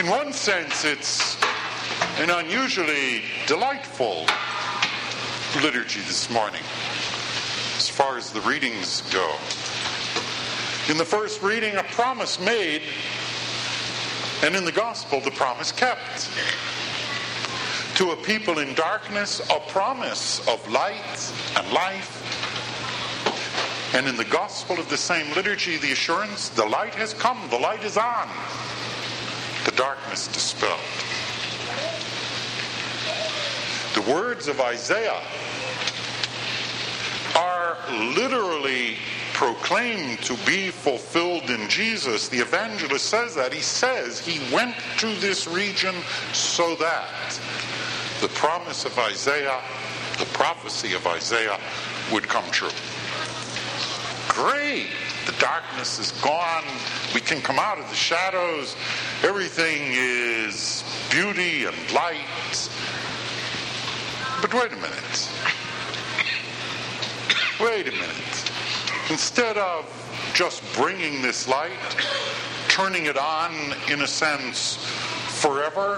In one sense, it's an unusually delightful liturgy this morning, as far as the readings go. In the first reading, a promise made, and in the gospel, the promise kept. To a people in darkness, a promise of light and life. And in the gospel of the same liturgy, the assurance, the light has come, the light is on, the darkness dispelled. The words of Isaiah are literally proclaimed to be fulfilled in Jesus. The evangelist says that. He says he went to this region so that the promise of Isaiah, the prophecy of Isaiah, would come true. Great! The darkness is gone. We can come out of the shadows. Everything is beauty and light. But wait a minute. Wait a minute. Instead of just bringing this light, turning it on, in a sense, forever,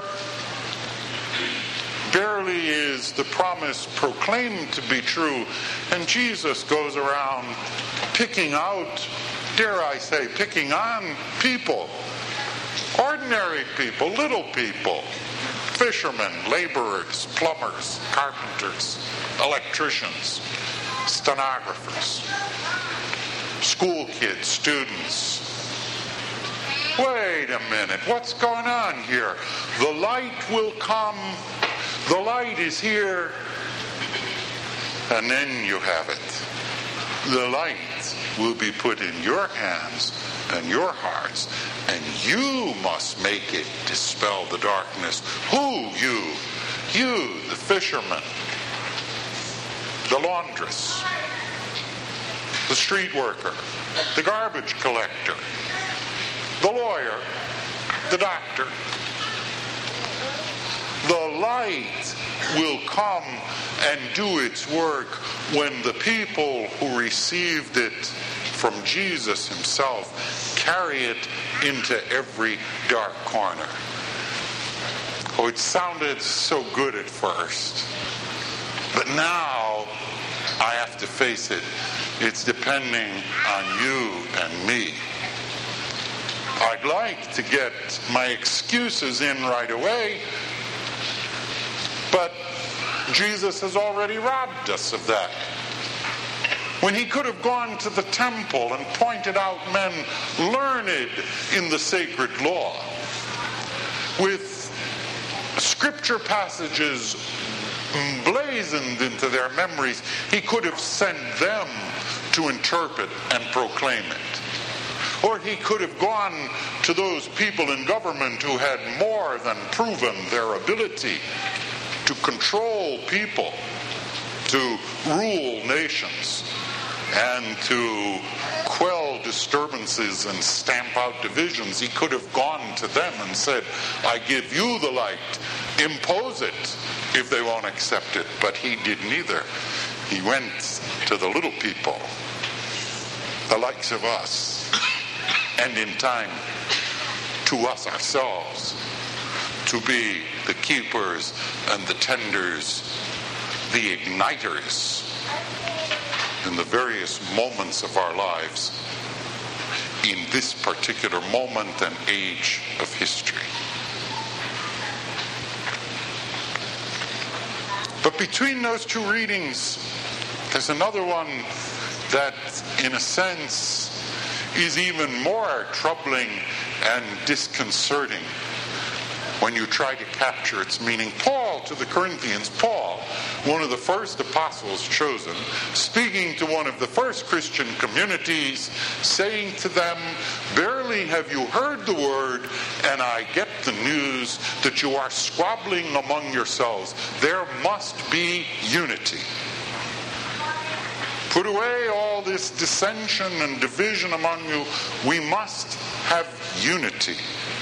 barely is the promise proclaimed to be true, and Jesus goes around picking out, dare I say, picking on people. Ordinary people, little people. Fishermen, laborers, plumbers, carpenters, electricians, stenographers, school kids, students. Wait a minute, what's going on here? The light will come, the light is here, and then you have it. The light will be put in your hands and your hearts, and you must make it dispel the darkness. Who? You. You, the fisherman, the laundress, the street worker, the garbage collector, the lawyer, the doctor. The light will come and do its work when the people who received it from Jesus himself carry it into every dark corner. Oh, it sounded so good at first. But now, I have to face it, it's depending on you and me. I'd like to get my excuses in right away, but Jesus has already robbed us of that. When he could have gone to the temple and pointed out men learned in the sacred law, with scripture passages blazoned into their memories, he could have sent them to interpret and proclaim it. Or he could have gone to those people in government who had more than proven their ability to control people, to rule nations, and to quell disturbances and stamp out divisions. He could have gone to them and said, I give you the light, impose it if they won't accept it. But he did neither. He went to the little people, the likes of us, and in time to us ourselves, to be the keepers and the tenders, the igniters in the various moments of our lives in this particular moment and age of history. But between those two readings, there's another one that, in a sense, is even more troubling and disconcerting when you try to capture its meaning. Paul to the Corinthians, Paul, one of the first apostles chosen, speaking to one of the first Christian communities, saying to them, barely have you heard the word, and I get the news that you are squabbling among yourselves. There must be unity. Put away all this dissension and division among you. We must have unity.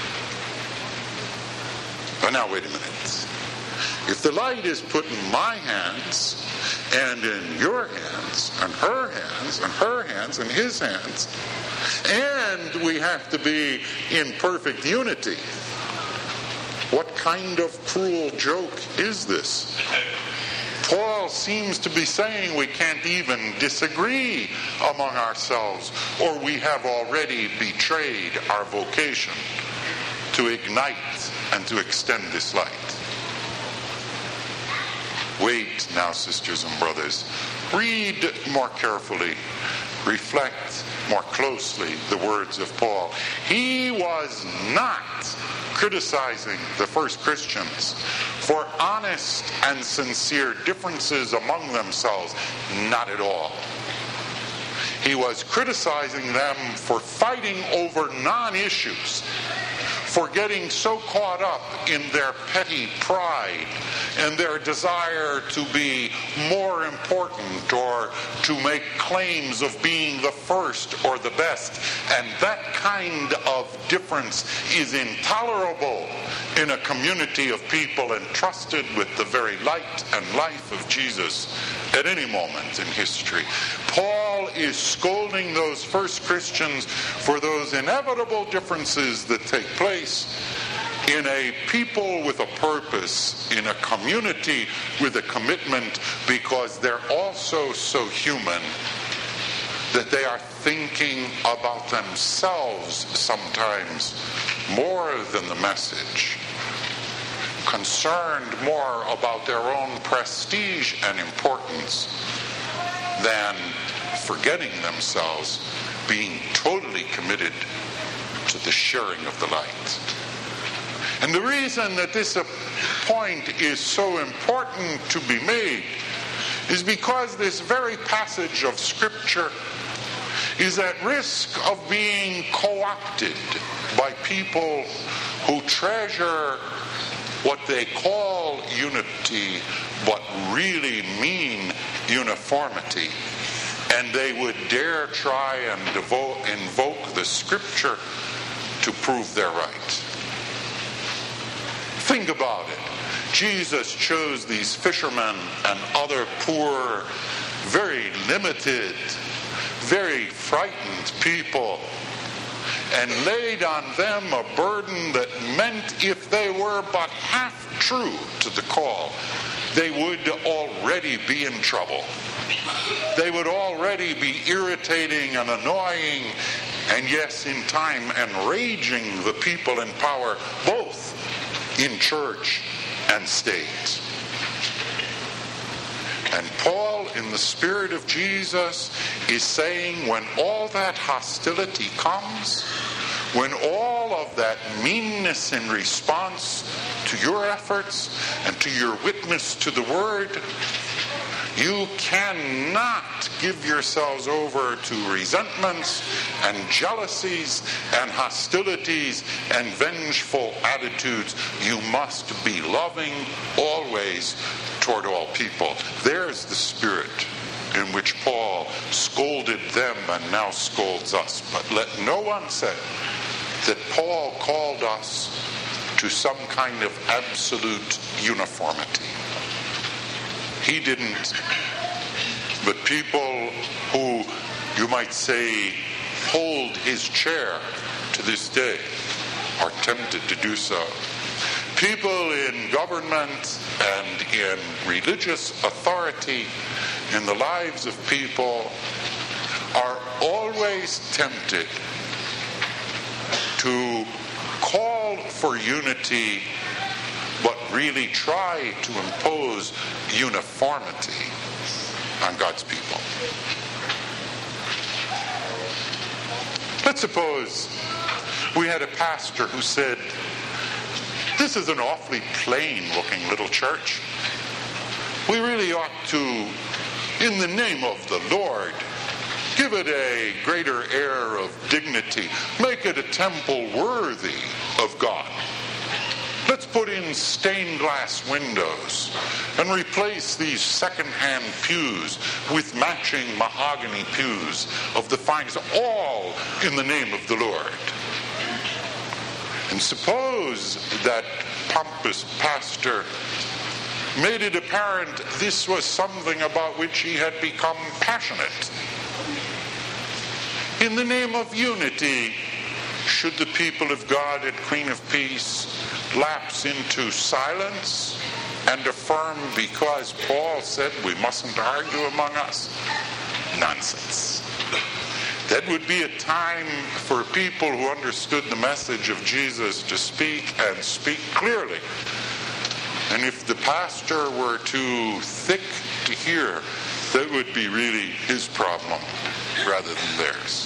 But now wait a minute. If the light is put in my hands, and in your hands, and her hands, and her hands, and his hands, and we have to be in perfect unity, What kind of cruel joke is this? Paul seems to be saying we can't even disagree among ourselves, or we have already betrayed our vocation to ignite and to extend this light. Wait now, sisters and brothers. Read more carefully. Reflect more closely the words of Paul. He was not criticizing the first Christians for honest and sincere differences among themselves. Not at all. He was criticizing them for fighting over non-issues, for getting so caught up in their petty pride and their desire to be more important or to make claims of being the first or the best. And that kind of difference is intolerable in a community of people entrusted with the very light and life of Jesus at any moment in history. Paul is scolding those first Christians for those inevitable differences that take place in a people with a purpose, in a community with a commitment, because they're also so human that they are thinking about themselves sometimes more than the message, concerned more about their own prestige and importance than forgetting themselves, being totally committed to the sharing of the light. And the reason that this point is so important to be made is because this very passage of Scripture is at risk of being co-opted by people who treasure what they call unity but really mean uniformity. And they would dare try and invoke the Scripture to prove they're right. Think about it. Jesus chose these fishermen and other poor, very limited, very frightened people and laid on them a burden that meant if they were but half true to the call, they would already be in trouble. They would already be irritating and annoying, and yes, in time, enraging the people in power, both in church and state. And Paul, in the Spirit of Jesus, is saying when all that hostility comes, when all of that meanness in response to your efforts and to your witness to the Word, you cannot give yourselves over to resentments and jealousies and hostilities and vengeful attitudes. You must be loving always toward all people. There's the spirit in which Paul scolded them and now scolds us. But let no one say that Paul called us to some kind of absolute uniformity. He didn't. But people who, you might say, hold his chair to this day are tempted to do so. People in government and in religious authority in the lives of people are always tempted to call for unity but really try to impose uniformity on God's people. Let's suppose we had a pastor who said, "This is an awfully plain-looking little church. We really ought to, in the name of the Lord, give it a greater air of dignity. Make it a temple worthy of God. Let's put in stained glass windows and replace these second-hand pews with matching mahogany pews of the finest, all in the name of the Lord." And suppose that pompous pastor made it apparent this was something about which he had become passionate. In the name of unity, Should the people of God at Queen of Peace lapse into silence and affirm because Paul said we mustn't argue among us? Nonsense. That would be a time for people who understood the message of Jesus to speak and speak clearly. And if the pastor were too thick to hear, that would be really his problem rather than theirs.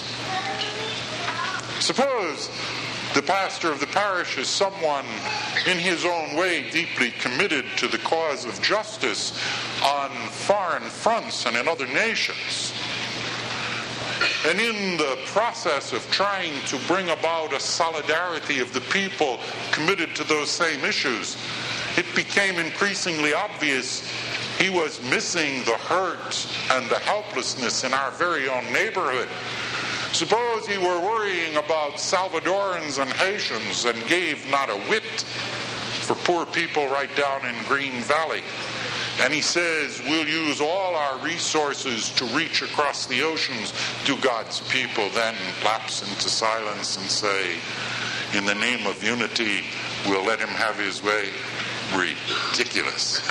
Suppose the pastor of the parish is someone in his own way deeply committed to the cause of justice on foreign fronts and in other nations. And in the process of trying to bring about a solidarity of the people committed to those same issues, it became increasingly obvious he was missing the hurt and the helplessness in our very own neighborhood. Suppose he were worrying about Salvadorans and Haitians and gave not a whit for poor people right down in Green Valley. And he says, we'll use all our resources to reach across the oceans to God's people, then lapse into silence and say, in the name of unity, we'll let him have his way. Ridiculous.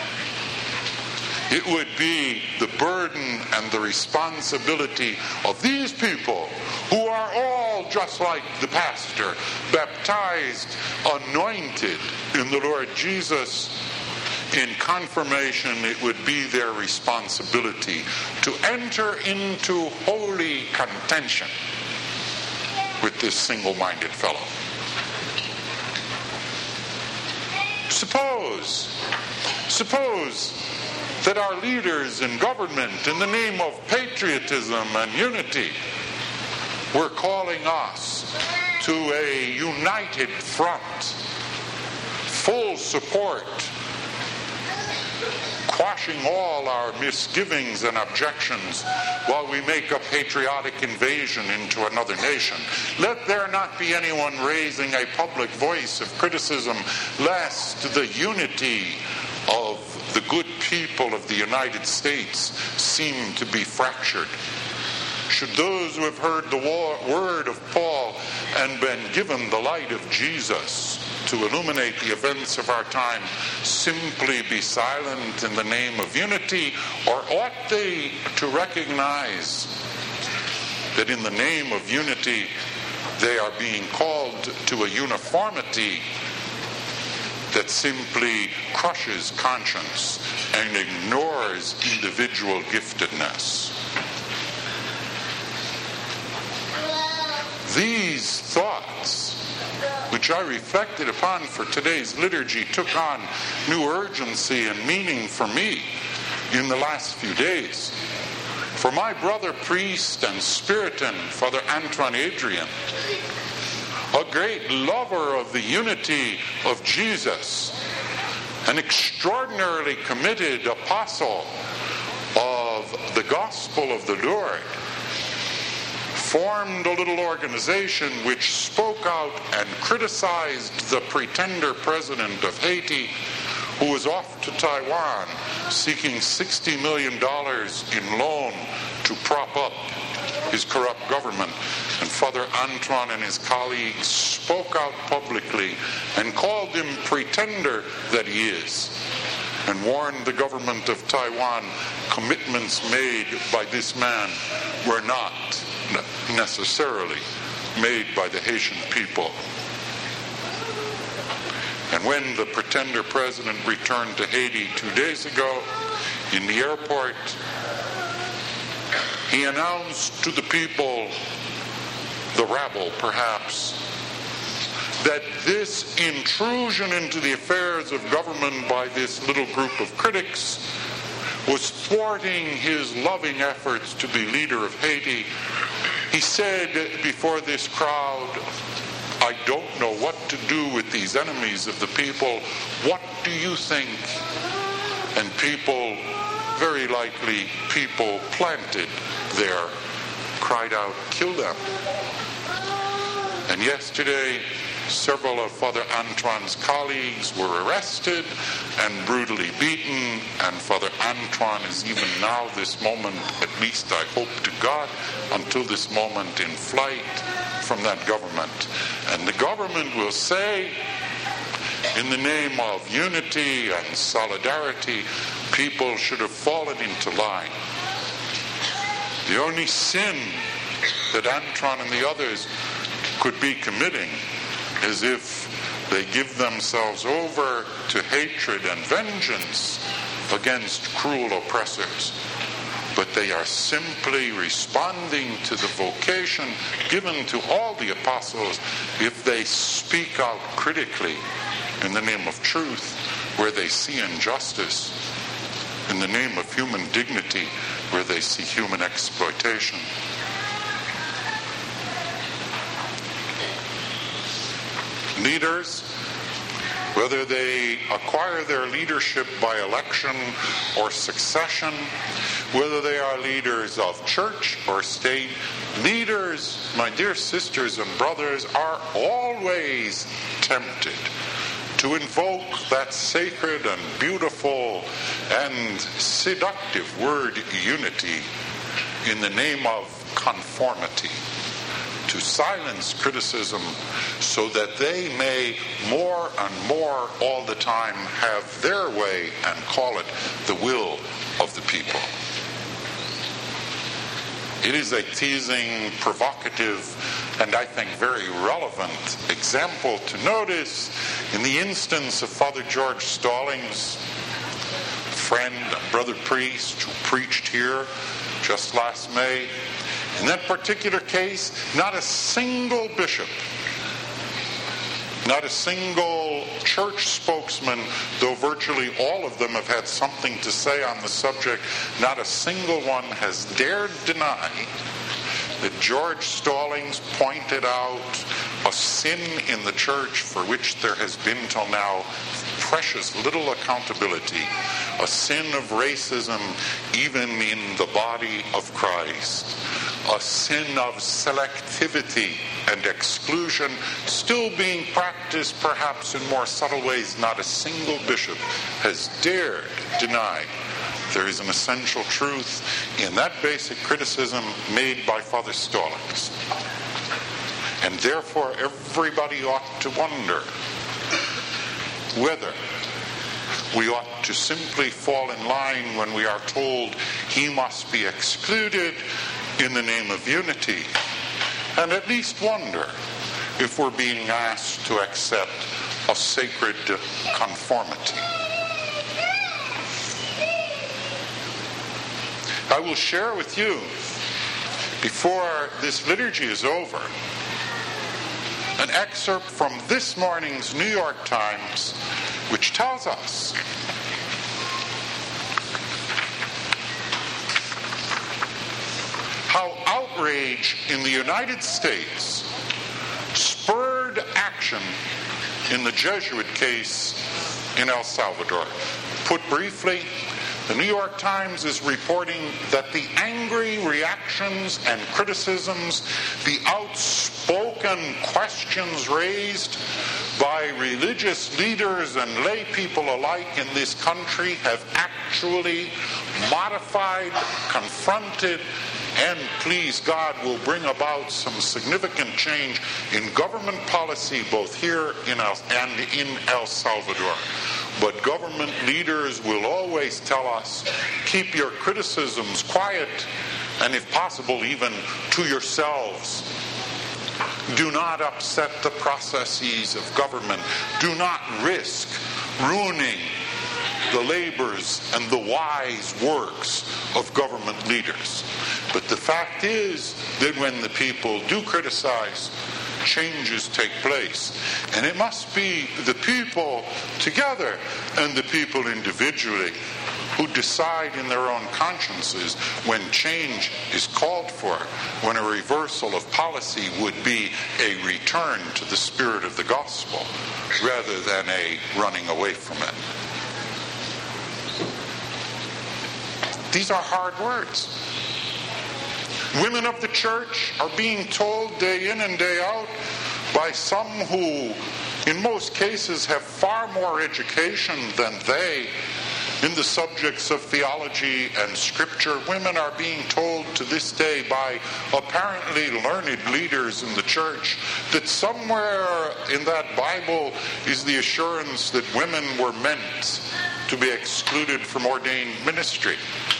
It would be the burden and the responsibility of these people who are all just like the pastor, baptized, anointed in the Lord Jesus. In confirmation, it would be their responsibility to enter into holy contention with this single-minded fellow. Suppose that our leaders in government, in the name of patriotism and unity, were calling us to a united front, full support, quashing all our misgivings and objections while we make a patriotic invasion into another nation. Let there not be anyone raising a public voice of criticism, lest the unity of the good people of the United States seem to be fractured. Should those who have heard the word of Paul and been given the light of Jesus to illuminate the events of our time simply be silent in the name of unity, or ought they to recognize that in the name of unity they are being called to a uniformity that simply crushes conscience and ignores individual giftedness? These thoughts, which I reflected upon for today's liturgy, took on new urgency and meaning for me in the last few days. For my brother priest and Spiritan, Father Antoine Adrien, a great lover of the unity of Jesus, an extraordinarily committed apostle of the gospel of the Lord, formed a little organization which spoke out and criticized the pretender president of Haiti, who was off to Taiwan seeking $60 million in loan to prop up his corrupt government. And Father Antoine and his colleagues spoke out publicly and called him pretender that he is, and warned the government of Taiwan commitments made by this man were not necessarily made by the Haitian people. And when the pretender president returned to Haiti 2 days ago, in the airport, he announced to the people, the rabble perhaps, that this intrusion into the affairs of government by this little group of critics was thwarting his loving efforts to be leader of Haiti. He said before this crowd, I don't know what to do with these enemies of the people. What do you think? And people, very likely people planted there, cried out, kill them. And yesterday, several of Father Antoine's colleagues were arrested and brutally beaten, and Father Antoine is even now, this moment, at least I hope to God, until this moment in flight from that government. And the government will say, in the name of unity and solidarity, people should have fallen into line. The only sin that Antron and the others could be committing is if they give themselves over to hatred and vengeance against cruel oppressors. But they are simply responding to the vocation given to all the apostles if they speak out critically in the name of truth where they see injustice, in the name of human dignity where they see human exploitation. Leaders, whether they acquire their leadership by election or succession, whether they are leaders of church or state, leaders, my dear sisters and brothers, are always tempted to invoke that sacred and beautiful and seductive word unity in the name of conformity, to silence criticism so that they may more and more all the time have their way and call it the will of the people. It is a teasing, provocative, and I think very relevant example to notice in the instance of Father George Stallings, friend, a brother priest who preached here just last May. In that particular case, not a single bishop, not a single church spokesman, though virtually all of them have had something to say on the subject, not a single one has dared deny that George Stallings pointed out a sin in the church for which there has been till now precious little accountability, a sin of racism even in the body of Christ, a sin of selectivity and exclusion still being practiced perhaps in more subtle ways. Not a single bishop has dared deny there is an essential truth in that basic criticism made by Father Stallings. And therefore everybody ought to wonder whether we ought to simply fall in line when we are told he must be excluded in the name of unity, and at least wonder if we're being asked to accept a sacred conformity. I will share with you, before this liturgy is over, an excerpt from this morning's New York Times, which tells us how outrage in the United States spurred action in the Jesuit case in El Salvador. Put briefly, the New York Times is reporting that the angry reactions and criticisms, the outspoken questions raised by religious leaders and lay people alike in this country have actually modified, confronted, and please God will bring about some significant change in government policy both here and in El Salvador. But government leaders will always tell us, keep your criticisms quiet, and if possible even to yourselves. Do not upset the processes of government. Do not risk ruining the labors and the wise works of government leaders. But the fact is that when the people do criticize, changes take place. And it must be the people together and the people individually who decide in their own consciences when change is called for, when a reversal of policy would be a return to the spirit of the gospel rather than a running away from it. These are hard words. Women of the church are being told day in and day out by some who, in most cases, have far more education than they, In the subjects of theology and scripture, women are being told to this day by apparently learned leaders in the church that somewhere in that Bible is the assurance that women were meant to be excluded from ordained ministry.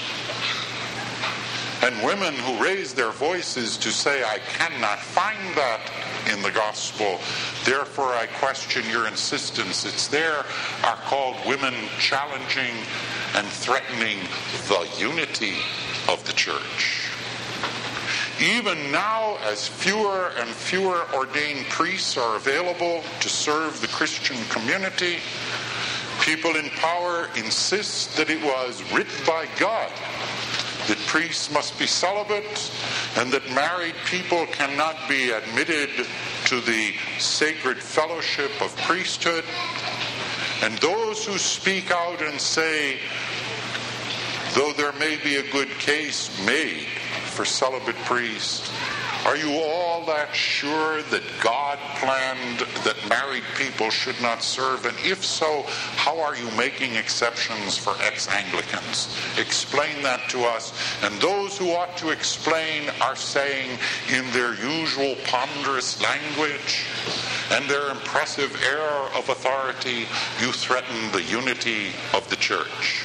And women who raise their voices to say, I cannot find that in the gospel, therefore I question your insistence it's there, are called women challenging and threatening the unity of the church. Even now, as fewer and fewer ordained priests are available to serve the Christian community, people in power insist that it was written by God that priests must be celibate and that married people cannot be admitted to the sacred fellowship of priesthood. And those who speak out and say, though there may be a good case made for celibate priests, are you all that sure that God planned that married people should not serve? And if so, how are you making exceptions for ex-Anglicans? Explain that to us. And those who ought to explain are saying in their usual ponderous language and their impressive air of authority, you threaten the unity of the church.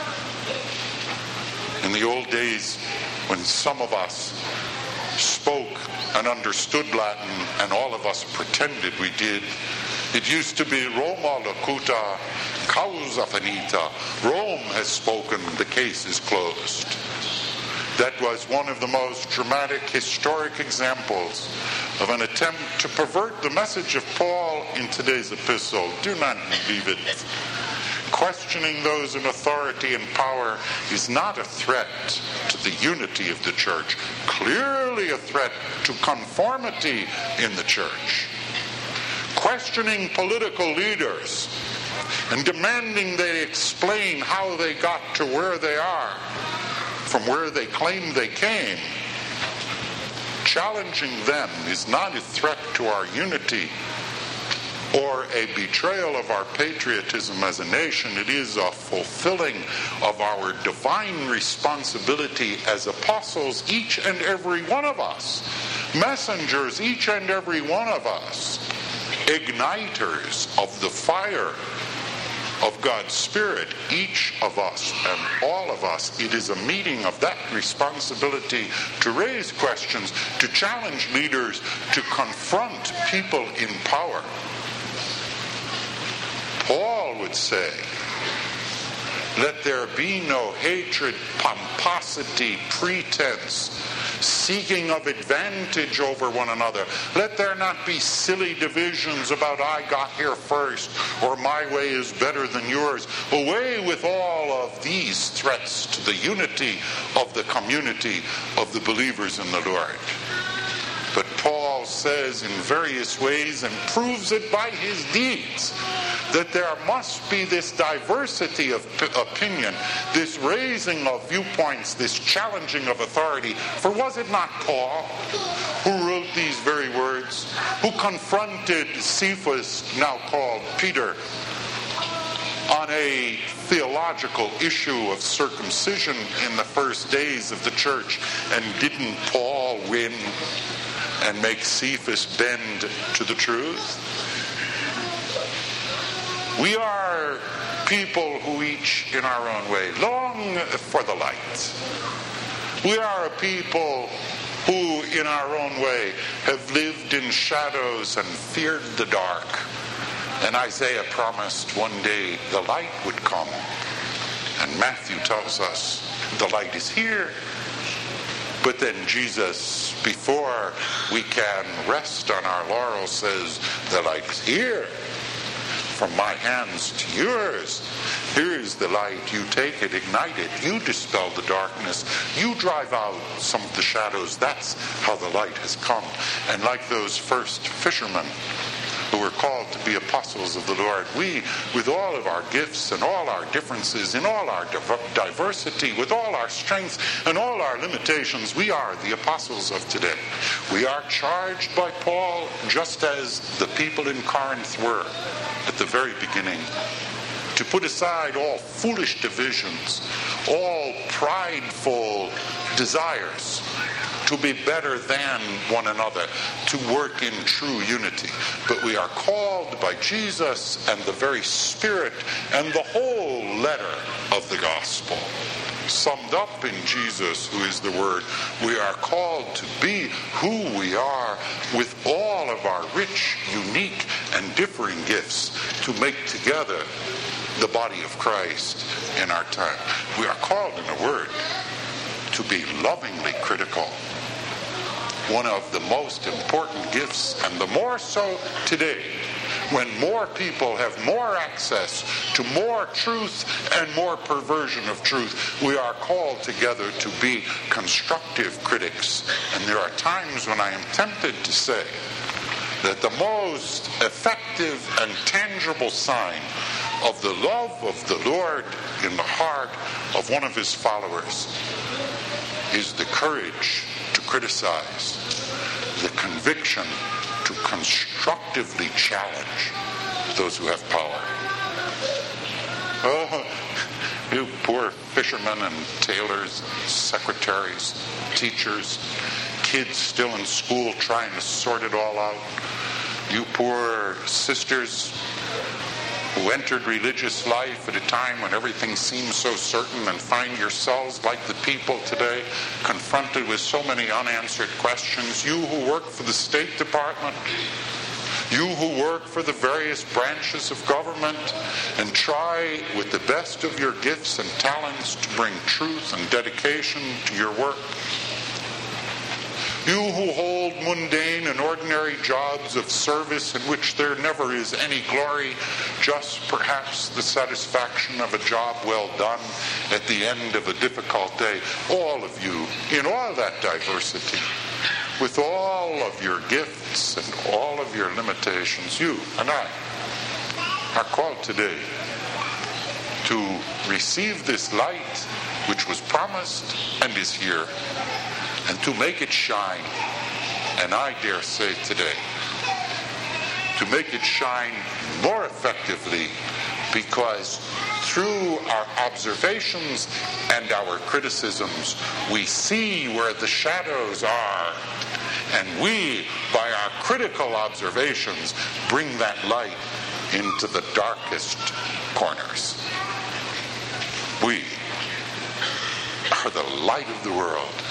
In the old days, when some of us spoke and understood Latin, and all of us pretended we did, it used to be Roma locuta, causa finita. Rome has spoken, the case is closed. That was one of the most dramatic historic examples of an attempt to pervert the message of Paul in today's epistle. Do not believe it. Questioning those in authority and power is not a threat to the unity of the church, clearly a threat to conformity in the church. Questioning political leaders and demanding they explain how they got to where they are from where they claim they came, challenging them is not a threat to our unity or a betrayal of our patriotism as a nation. It is a fulfilling of our divine responsibility as apostles, each and every one of us, messengers, each and every one of us, igniters of the fire of God's Spirit, each of us and all of us. It is a meeting of that responsibility to raise questions, to challenge leaders, to confront people in power. Paul would say, let there be no hatred, pomposity, pretense, seeking of advantage over one another. Let there not be silly divisions about I got here first or my way is better than yours. Away with all of these threats to the unity of the community of the believers in the Lord. But Paul says in various ways and proves it by his deeds that there must be this diversity of opinion, this raising of viewpoints, this challenging of authority. For was it not Paul who wrote these very words, who confronted Cephas, now called Peter, on a theological issue of circumcision in the first days of the church? And didn't Paul win and make Cephas bend to the truth? We are people who each in our own way long for the light. We are a people who in our own way have lived in shadows and feared the dark. And Isaiah promised one day the light would come. And Matthew tells us the light is here. But then Jesus, before we can rest on our laurels, says the light is here. From my hands to yours. Here is the light. You take it, ignite it. You dispel the darkness. You drive out some of the shadows. That's how the light has come. And like those first fishermen who were called to be apostles of the Lord, we, with all of our gifts and all our differences, in all our diversity, with all our strengths and all our limitations, we are the apostles of today. We are charged by Paul, just as the people in Corinth were at the very beginning, to put aside all foolish divisions, all prideful desires, to be better than one another, to work in true unity. But we are called by Jesus and the very Spirit and the whole letter of the gospel, summed up in Jesus, who is the Word. We are called to be who we are with all of our rich, unique, and differing gifts to make together the body of Christ in our time. We are called, in a word, to be lovingly critical. One of the most important gifts, and the more so today, when more people have more access to more truth and more perversion of truth. We are called together to be constructive critics. And there are times when I am tempted to say that the most effective and tangible sign of the love of the Lord in the heart of one of his followers is the courage to criticize, the conviction to constructively challenge those who have power. Oh, you poor fishermen and tailors, secretaries, teachers, kids still in school trying to sort it all out. You poor sisters who entered religious life at a time when everything seems so certain and find yourselves like the people today, confronted with so many unanswered questions. You who work for the State Department, you who work for the various branches of government and try with the best of your gifts and talents to bring truth and dedication to your work. You who hold mundane and ordinary jobs of service in which there never is any glory, just perhaps the satisfaction of a job well done at the end of a difficult day. All of you, in all that diversity, with all of your gifts and all of your limitations, you and I are called today to receive this light which was promised and is here, and to make it shine. And I dare say today, to make it shine more effectively, because through our observations and our criticisms, we see where the shadows are, and we, by our critical observations, bring that light into the darkest corners. We are the light of the world.